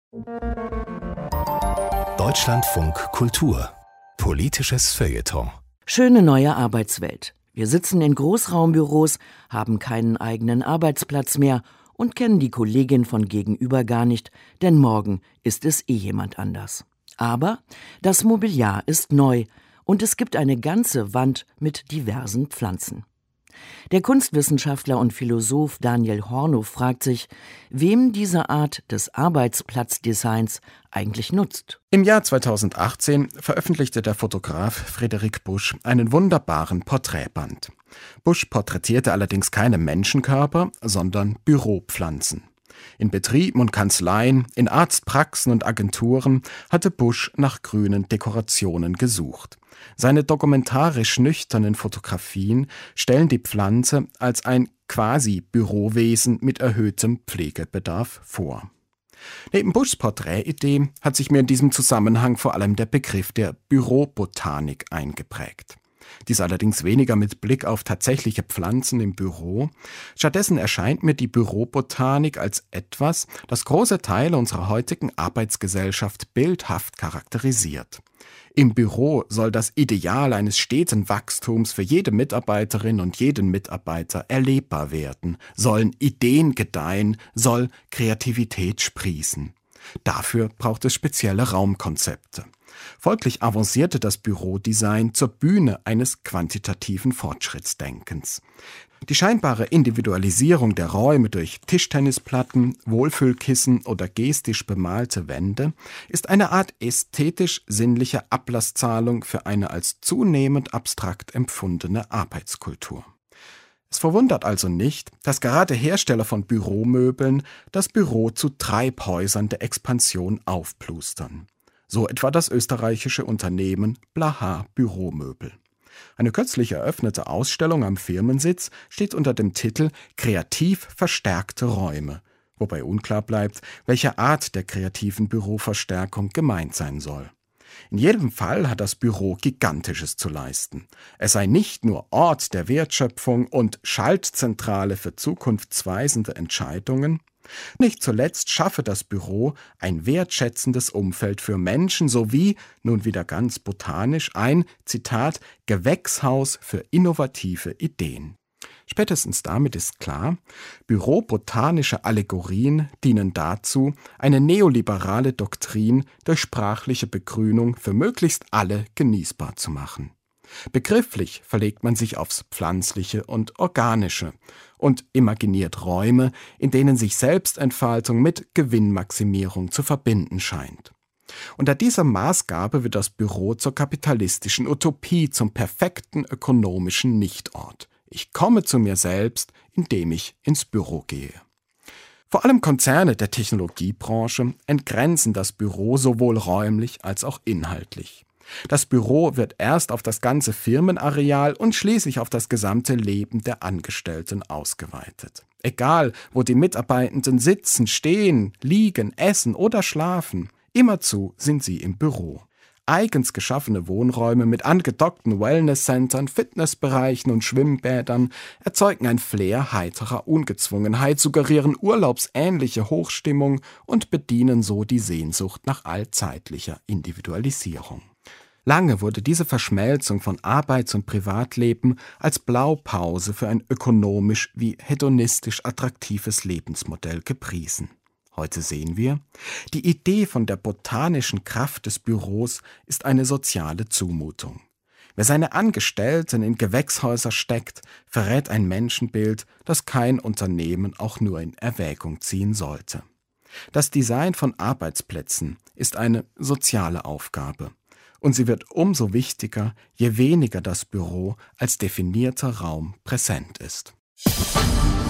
Deutschlandfunk Kultur. Politisches Feuilleton. Schöne neue Arbeitswelt. Wir sitzen in Großraumbüros, haben keinen eigenen Arbeitsplatz mehr und kennen die Kollegin von gegenüber gar nicht, denn morgen ist es jemand anders. Aber das Mobiliar ist neu und es gibt eine ganze Wand mit diversen Pflanzen. Der Kunstwissenschaftler und Philosoph Daniel Hornow fragt sich, wem diese Art des Arbeitsplatzdesigns eigentlich nutzt. Im Jahr 2018 veröffentlichte der Fotograf Frédéric Busch einen wunderbaren Porträtband. Busch porträtierte allerdings keine Menschenkörper, sondern Büropflanzen. In Betrieben und Kanzleien, in Arztpraxen und Agenturen hatte Busch nach grünen Dekorationen gesucht. Seine dokumentarisch nüchternen Fotografien stellen die Pflanze als ein Quasi-Bürowesen mit erhöhtem Pflegebedarf vor. Neben Buschs Porträtidee hat sich mir in diesem Zusammenhang vor allem der Begriff der Bürobotanik eingeprägt. Dies allerdings weniger mit Blick auf tatsächliche Pflanzen im Büro. Stattdessen erscheint mir die Bürobotanik als etwas, das große Teile unserer heutigen Arbeitsgesellschaft bildhaft charakterisiert. Im Büro soll das Ideal eines steten Wachstums für jede Mitarbeiterin und jeden Mitarbeiter erlebbar werden, sollen Ideen gedeihen, soll Kreativität sprießen. Dafür braucht es spezielle Raumkonzepte. Folglich avancierte das Bürodesign zur Bühne eines quantitativen Fortschrittsdenkens. Die scheinbare Individualisierung der Räume durch Tischtennisplatten, Wohlfühlkissen oder gestisch bemalte Wände ist eine Art ästhetisch-sinnliche Ablasszahlung für eine als zunehmend abstrakt empfundene Arbeitskultur. Es verwundert also nicht, dass gerade Hersteller von Büromöbeln das Büro zu Treibhäusern der Expansion aufplustern. So etwa das österreichische Unternehmen Blaha Büromöbel. Eine kürzlich eröffnete Ausstellung am Firmensitz steht unter dem Titel »Kreativ verstärkte Räume«, wobei unklar bleibt, welche Art der kreativen Büroverstärkung gemeint sein soll. In jedem Fall hat das Büro Gigantisches zu leisten. Es sei nicht nur Ort der Wertschöpfung und Schaltzentrale für zukunftsweisende Entscheidungen. Nicht zuletzt schaffe das Büro ein wertschätzendes Umfeld für Menschen sowie, nun wieder ganz botanisch, ein, Zitat, Gewächshaus für innovative Ideen. Spätestens damit ist klar, bürobotanische Allegorien dienen dazu, eine neoliberale Doktrin durch sprachliche Begrünung für möglichst alle genießbar zu machen. Begrifflich verlegt man sich aufs Pflanzliche und Organische und imaginiert Räume, in denen sich Selbstentfaltung mit Gewinnmaximierung zu verbinden scheint. Unter dieser Maßgabe wird das Büro zur kapitalistischen Utopie, zum perfekten ökonomischen Nichtort. Ich komme zu mir selbst, indem ich ins Büro gehe. Vor allem Konzerne der Technologiebranche entgrenzen das Büro sowohl räumlich als auch inhaltlich. Das Büro wird erst auf das ganze Firmenareal und schließlich auf das gesamte Leben der Angestellten ausgeweitet. Egal, wo die Mitarbeitenden sitzen, stehen, liegen, essen oder schlafen, immerzu sind sie im Büro. Eigens geschaffene Wohnräume mit angedockten Wellnesscentern, Fitnessbereichen und Schwimmbädern erzeugen ein Flair heiterer Ungezwungenheit, suggerieren urlaubsähnliche Hochstimmung und bedienen so die Sehnsucht nach allzeitlicher Individualisierung. Lange wurde diese Verschmelzung von Arbeits- und Privatleben als Blaupause für ein ökonomisch wie hedonistisch attraktives Lebensmodell gepriesen. Heute sehen wir, die Idee von der botanischen Kraft des Büros ist eine soziale Zumutung. Wer seine Angestellten in Gewächshäuser steckt, verrät ein Menschenbild, das kein Unternehmen auch nur in Erwägung ziehen sollte. Das Design von Arbeitsplätzen ist eine soziale Aufgabe. Und sie wird umso wichtiger, je weniger das Büro als definierter Raum präsent ist.